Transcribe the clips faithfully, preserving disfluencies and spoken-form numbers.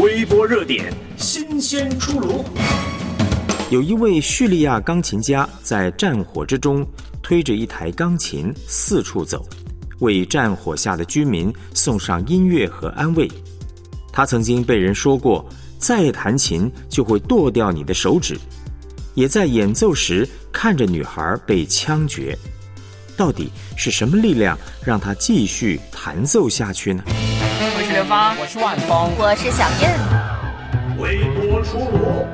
微波热点，新鲜出炉。 有一位叙利亚钢琴家在战火之中推着一台钢琴四处走，为战火下的居民送上音乐和安慰。他曾经被人说过，再弹琴就会剁掉你的手指，也在演奏时看着女孩被枪决。到底是什么力量让他继续弹奏下去呢？ 我是刘芳， 我是万峰， 我是小燕。 微波出炉。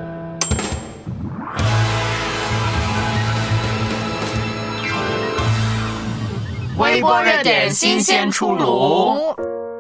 微波热点，新鲜出炉。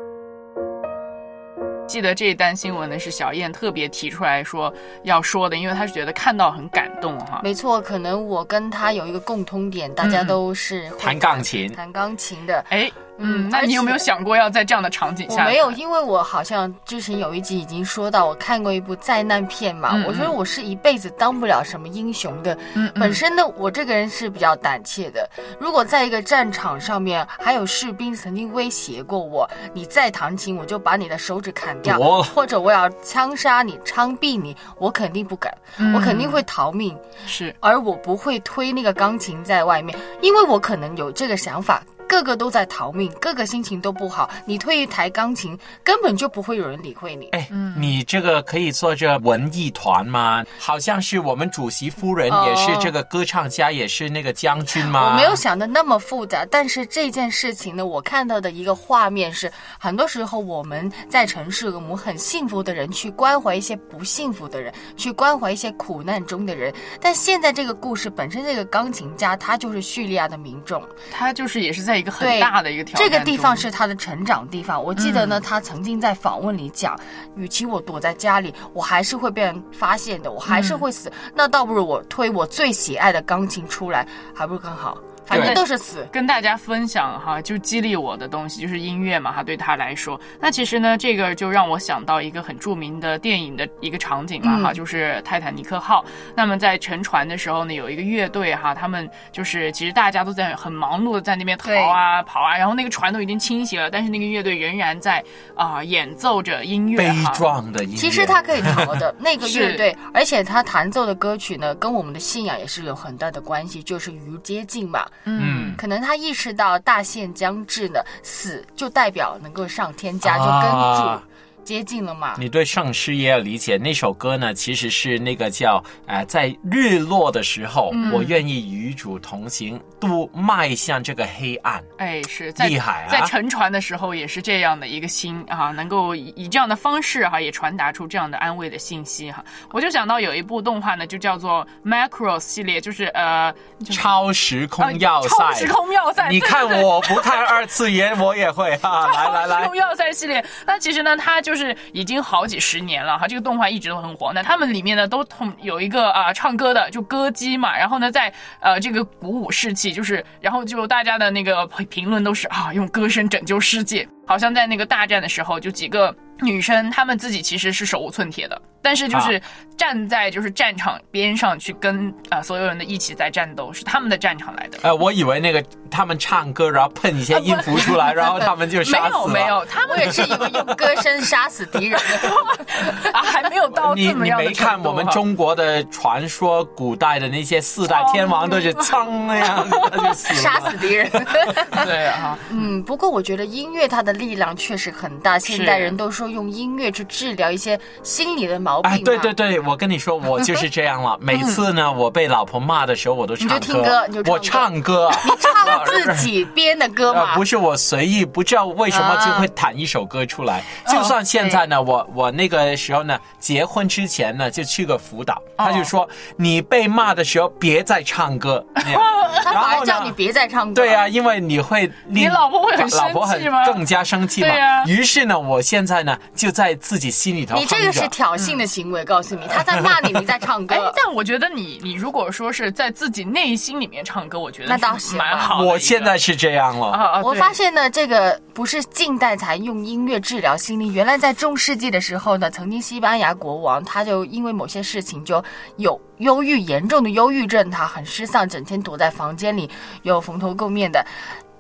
记得这一单新闻呢，是小燕特别提出来说要说的，因为她是觉得看到很感动哈。 没错，可能我跟她有一个共通点，大家都是弹钢琴， 弹钢琴的。 哎。嗯，那你有没有想过要在这样的场景下？ 我没有，因为我好像之前有一集已经说到，我看过一部灾难片嘛。嗯嗯我觉得我是一辈子当不了什么英雄的。嗯, 嗯，本身呢，我这个人是比较胆怯的。如果在一个战场上面，还有士兵曾经威胁过我，你再弹琴，我就把你的手指砍掉， 哦、 或者我要枪杀你、枪毙你，我肯定不敢，嗯、我肯定会逃命。 是， 而我不会推那个钢琴在外面，因为我可能有这个想法。个个都在逃命，个个心情都不好，你推一台钢琴根本就不会有人理会你。 哎，嗯、你这个可以做这文艺团吗？好像是我们主席夫人也是这个歌唱家，哦、也是那个将军吗？ 我没有想的那么复杂，但是这件事情呢，我看到的一个画面是，很多时候我们在城市，我们很幸福的人去关怀一些不幸福的人，去关怀一些苦难中的人。但现在这个故事本身，这个钢琴家他就是叙利亚的民众， 他就是也是在一个很大的一个挑战， 这个地方是他的成长地方。我记得呢，嗯、他曾经在访问里讲，与其我躲在家里，我还是会被人发现的，我还是会死，嗯、那倒不如我推我最喜爱的钢琴出来，还不如更好。反正都是死。 跟大家分享哈，就激励我的东西就是音乐嘛哈，对他来说。那其实呢，这个就让我想到一个很著名的电影的一个场景嘛哈，嗯、就是泰坦尼克号。那么在沉船的时候呢，有一个乐队哈，他们就是其实大家都在很忙碌的在那边逃啊跑啊，然后那个船都已经倾斜了，但是那个乐队仍然在啊、呃、演奏着音乐， 悲壮的音乐。 其实他可以逃的那个乐队，而且他弹奏的歌曲呢，跟我们的信仰也是有很大的关系，就是与接近嘛。嗯，可能他意识到大限将至呢，死就代表能够上天家，就跟主。啊接近了嘛？ 你对圣诗也要理解。那首歌呢，其实是那个叫呃，在日落的时候，嗯、我愿意与主同行，都迈向这个黑暗。 哎，是在厉害啊！ 在沉船的时候也是这样的一个心啊，能够以以这样的方式哈、啊，也传达出这样的安慰的信息哈。我就想到有一部动画呢，就叫做 Macross 系列，就是呃， 超时空要塞。 呃、超时空要塞， 你看我不看二次元，我也会哈。来来来， 超时空要塞系列，那其实呢，它就是。就是已经好几十年了哈，这个动画一直都很火。那他们里面呢都同有一个啊、呃、唱歌的，就歌姬嘛。然后呢，在呃这个鼓舞士气，就是然后就大家的那个评论都是啊，用歌声拯救世界。好像在那个大战的时候，就几个女生，她们自己其实是手无寸铁的，但是就是站在就是战场边上去跟啊、呃、所有人的一起在战斗，是他们的战场来的。 呃，我以为那个他们唱歌，然后喷一些音符出来，然后他们就杀死了。 没有没有，他们也是以为用歌声杀死敌人的啊，还没有到这么样的程度。 你你没看我们中国的传说，古代的那些四代天王都是噌那样他就死了， 杀死敌人。 对啊， 嗯，不过我觉得音乐它的力量确实很大。现代人都说用音乐去治疗一些心理的毛病。 哎，对对对，我跟你说，我就是这样了。每次呢，我被老婆骂的时候，我都唱歌。 你就听歌，你就唱歌。 我唱歌， 你唱自己编的歌吗？ 呃、不是我随意，不知道为什么就会弹一首歌出来。啊、就算现在呢，哦、我我那个时候呢，结婚之前呢，就去个辅导，哦、他就说你被骂的时候别再唱歌。 他反而叫你别再唱歌。 对啊，因为你会你老婆会很生气吗？ 老婆很更加生气嘛。对啊。于是呢，我现在呢就在自己心里头。 你这个是挑衅的行为，嗯、告诉你，他在骂你，你在唱歌。 哎，但我觉得你你如果说是在自己内心里面唱歌，我觉得那倒是蛮好的。 我现在是这样了。 啊啊、 我发现呢，这个不是近代才用音乐治疗心理，原来在中世纪的时候呢，曾经西班牙国王他就因为某些事情就有忧郁，严重的忧郁症，他很失丧，整天躲在房间里，有蓬头垢面的。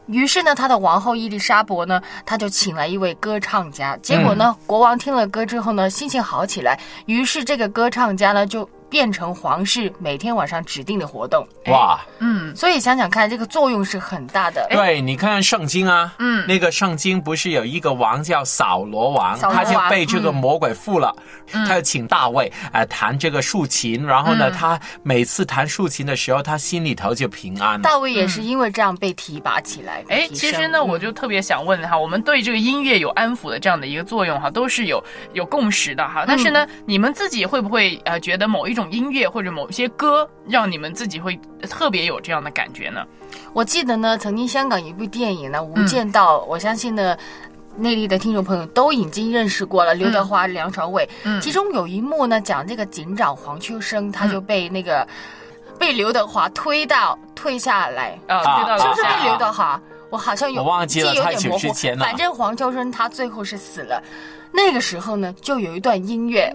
于是呢，他的王后伊丽莎白呢，他就请来一位歌唱家。结果呢，嗯、国王听了歌之后呢，心情好起来。于是这个歌唱家呢，就变成皇室每天晚上指定的活动。 哇， 嗯，所以想想看，这个作用是很大的。 对，你看圣经啊，嗯，那个圣经不是有一个王叫扫罗王， 扫罗王他就被这个魔鬼附了， 嗯、 他就请大卫呃弹这个竖琴，然后呢，嗯、他每次弹竖琴的时候，他心里头就平安了。 大卫也是因为这样被提拔起来。 哎、嗯，其实呢，我就特别想问哈，我们对这个音乐有安抚的这样的一个作用哈，都是有有共识的哈。但是呢，嗯、你们自己会不会呃觉得某一种音乐或者某一些歌让你们自己会特别有这样的感觉呢？ 我记得呢，曾经香港有一部电影呢，《无间道》，嗯、我相信呢，内地的听众朋友都已经认识过了，刘德华、嗯、梁朝伟。嗯，其中有一幕呢，讲这个警长黄秋生，他就被那个、嗯、被刘德华推到退下来啊，推到是不是被刘德华？我好像有我忘记了， 有点模糊。 了反正黄秋生他最后是死了。那个时候呢，就有一段音乐。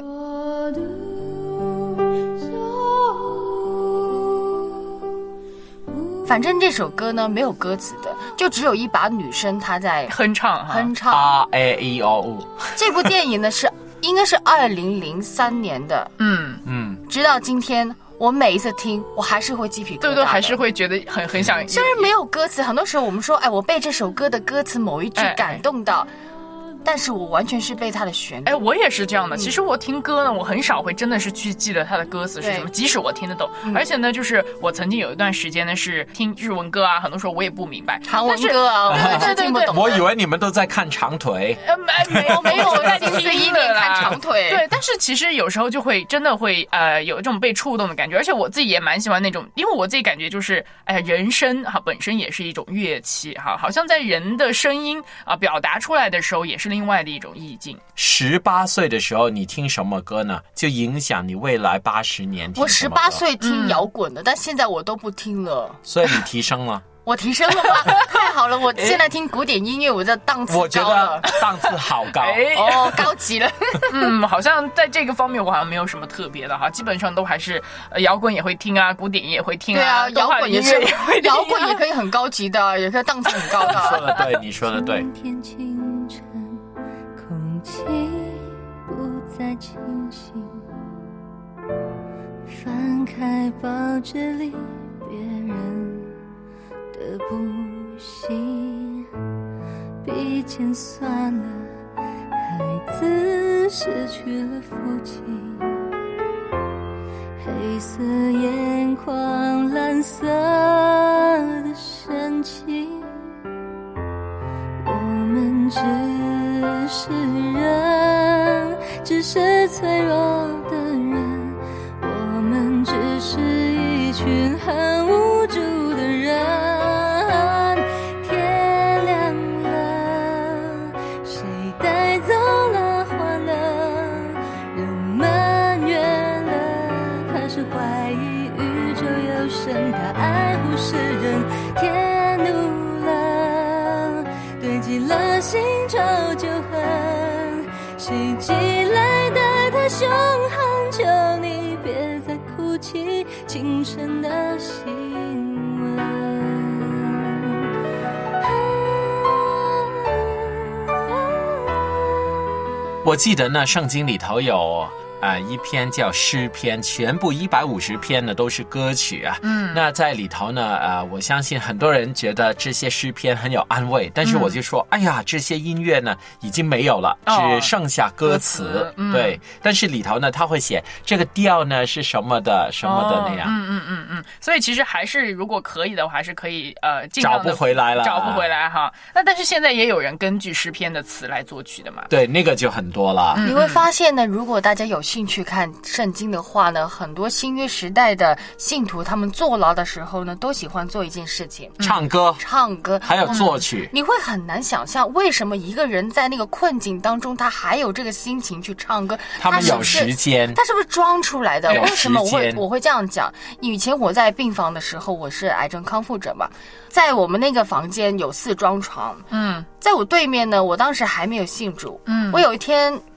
反正这首歌呢没有歌词的，就只有一把女声她在哼唱哼唱。 R A E O U。 这部电影呢是应该是二零零三年的， 嗯嗯，直到今天我每一次听，我还是会鸡皮疙瘩， 对对，还是会觉得很很想。 虽然没有歌词，很多时候我们说，哎，我被这首歌的歌词某一句感动到。哎哎但是我完全是被它的旋律。 哎，我也是这样的。其实我听歌呢，我很少会真的是去记得它的歌词是什么，即使我听得懂。嗯、而且呢，就是我曾经有一段时间呢是听日文歌啊，很多时候我也不明白韩文歌啊， 对对对对对。 我以为你们都在看长腿。 呃，没有没有，我在听一年看长腿。 对，但是其实有时候就会真的会呃有这种被触动的感觉，而且我自己也蛮喜欢那种，因为我自己感觉就是哎呀，人声哈本身也是一种乐器哈，好像在人的声音啊表达出来的时候，也是另外的一种意。 十八岁的时候，你听什么歌呢？就影响你未来八十年听什么歌。 我十八岁听摇滚的，嗯、但现在我都不听了。 所以你提升了。 我提升了吗？太好了！我现在听古典音乐，我的档次高了。 我觉得档次好高哦，高级了。 嗯，好像在这个方面我好像没有什么特别的哈，基本上都还是呃摇滚也会听啊，古典也会听啊。 对啊，摇滚也是，摇滚也可以很高级的，也可以档次很高的。 说的对，你说的对。 天清晨，空气不再清醒，翻开报纸里别人的不幸，笔尖酸了，孩子失去了父亲，黑色眼眶，蓝色的深情，我们只是人，只是脆弱的人，我们只是一群很无助的人。天亮了，谁带走了欢乐？人们怨了，开始怀疑宇宙有神，他爱忽视人。天怒了，堆积了心潮旧恨，谁寄来的太凶悍？求你别再哭泣，轻声的新闻。 我记得呢，圣经里头有呃一篇叫诗篇，全部一百五十篇呢都是歌曲啊。嗯，那在里头呢，呃，我相信很多人觉得这些诗篇很有安慰，但是我就说，嗯、哎呀，这些音乐呢已经没有了，哦、只剩下歌词。歌词嗯、对，但是里头呢，他会写这个调呢是什么的什么的那样。 哦、嗯嗯嗯嗯，所以其实还是如果可以的话，还是可以呃尽量找不回来了， 找不回来哈。那但是现在也有人根据诗篇的词来作曲的嘛？ 对，那个就很多了。 你会发现呢，如果大家有兴趣看圣经的话呢，很多新约时代的信徒他们坐牢的时候呢，都喜欢做一件事情， 唱歌， 唱歌， 还有作曲、嗯。 你会很难想象为什么一个人在那个困境当中，他还有这个心情去唱歌。 他们有时间， 他是不是装出来的？为什么我会我会这样讲？以前我在病房的时候，我是癌症康复者嘛，在我们那个房间有四张床，嗯，在我对面呢，我当时还没有信主，嗯，我有一天。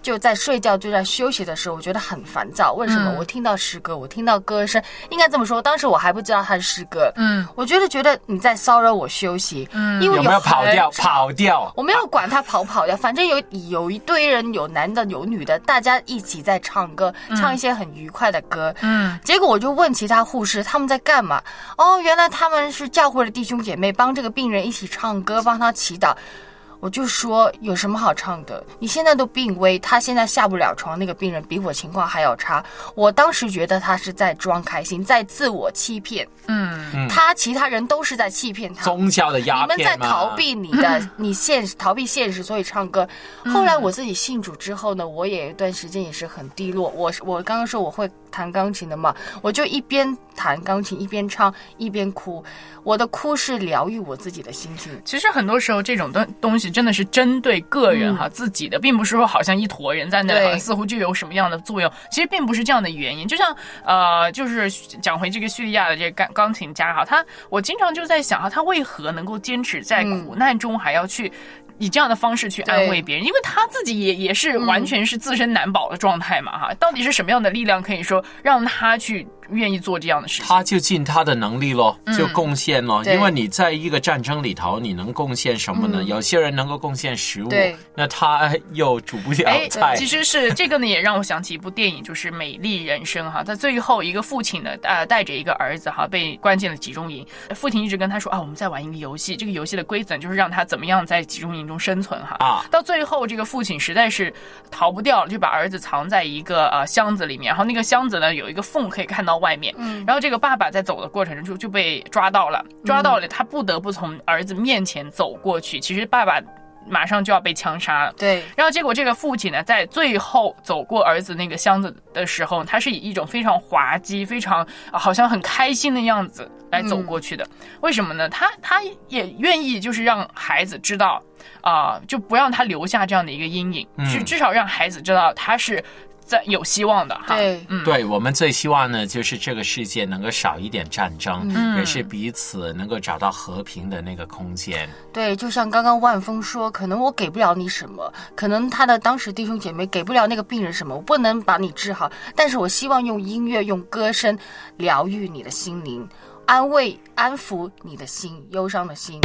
就在睡觉就在休息的时候，我觉得很烦躁。为什么？ 嗯、 我听到诗歌，我听到歌声，应该这么说，当时我还不知道它是诗歌。 嗯， 我觉得觉得你在骚扰我休息。嗯，因为 有, 有没有跑掉？跑掉？ 我没有管他跑跑掉，反正有有一堆人，有男的有女的，大家一起在唱歌，嗯、唱一些很愉快的歌。嗯，结果我就问其他护士他们在干嘛？哦，原来他们是教会的弟兄姐妹，帮这个病人一起唱歌，帮他祈祷。我就说有什么好唱的？你现在都病危，他现在下不了床，那个病人比我情况还要差。我当时觉得他是在装开心，在自我欺骗。嗯，他其他人都是在欺骗他。 宗教的鸦片吗？ 你们在逃避你的你现实，逃避现实，所以唱歌。后来我自己信主之后呢，我也有一段时间也是很低落。我我刚刚说我会弹钢琴的嘛，我就一边弹钢琴一边唱一边哭。我的哭是疗愈我自己的心情。 其实很多时候这种东东西真的是针对个人哈、嗯、自己的，并不是说好像一坨人在那好像似乎就有什么样的作用，其实并不是这样的原因。就像呃，就是讲回这个叙利亚的这个钢钢琴家哈，他我经常就在想哈，他为何能够坚持在苦难中还要去。以这样的方式去安慰别人，因为他自己也也是完全是自身难保的状态嘛哈、嗯。到底是什么样的力量可以说让他去愿意做这样的事情？ 他就尽他的能力咯，就贡献咯、嗯。因为你在一个战争里头，你能贡献什么呢？嗯、有些人能够贡献食物，那他又煮不了菜。 其实是这个呢，也让我想起一部电影，就是《美丽人生》哈。他最后一个父亲呢，呃，带着一个儿子哈，被关进了集中营。父亲一直跟他说啊，我们在玩一个游戏，这个游戏的规则就是让他怎么样在集中营中生存哈。啊，到最后这个父亲实在是逃不掉了，就把儿子藏在一个呃箱子里面，然后那个箱子呢有一个缝可以看到外面。嗯，然后这个爸爸在走的过程中就就被抓到了，抓到了，他不得不从儿子面前走过去。其实爸爸马上就要被枪杀了。 对， 然后结果这个父亲呢，在最后走过儿子那个箱子的时候，他是以一种非常滑稽、非常、呃、好像很开心的样子来走过去的。嗯、为什么呢？他他也愿意就是让孩子知道啊、呃，就不让他留下这样的一个阴影，嗯、就至少让孩子知道他是。在有希望的哈， 对， 嗯，对，我们最希望呢，就是这个世界能够少一点战争，嗯，也是彼此能够找到和平的那个空间。 对，就像刚刚万峰说，可能我给不了你什么，可能他的当时弟兄姐妹给不了那个病人什么，我不能把你治好，但是我希望用音乐、用歌声疗愈你的心灵，安慰、安抚你的心，忧伤的心。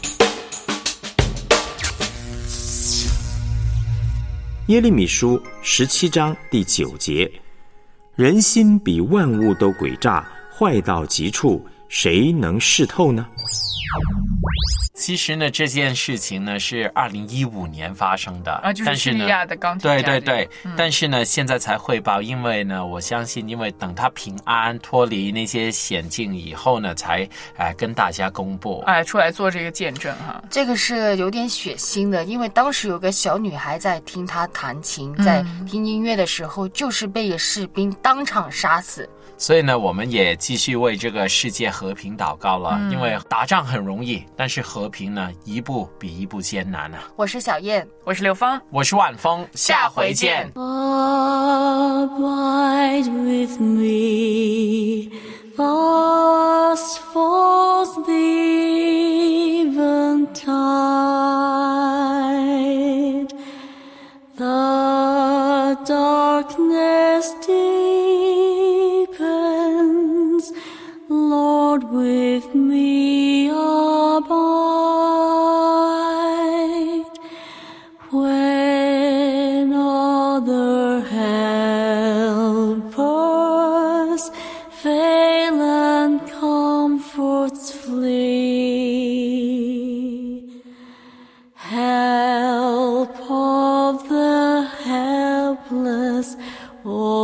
耶利米书十七章第九节：人心比万物都诡诈，坏到极处，谁能识透呢？ 其实呢，这件事情呢是二零一五年发生的啊，就是叙利亚的钢琴家。 对对对、嗯，但是呢，现在才汇报，因为呢，我相信，因为等他平安脱离那些险境以后呢，才哎、呃、跟大家公布， 哎，出来做这个见证哈。 这个是有点血腥的，因为当时有个小女孩在听他弹琴，在听音乐的时候，嗯、就是被一个士兵当场杀死。 所以呢，我们也继续为这个世界和平祷告了、嗯、因为打仗很容易，但是和平呢一步比一步艰难啊。 我是小燕， 我是刘芳， 我是万峰，下回见。 Abide with me, fast falls the eventide, the darkness deepens, Lord, with me abide. When other helpers fail and comforts flee, help of the helpless, oh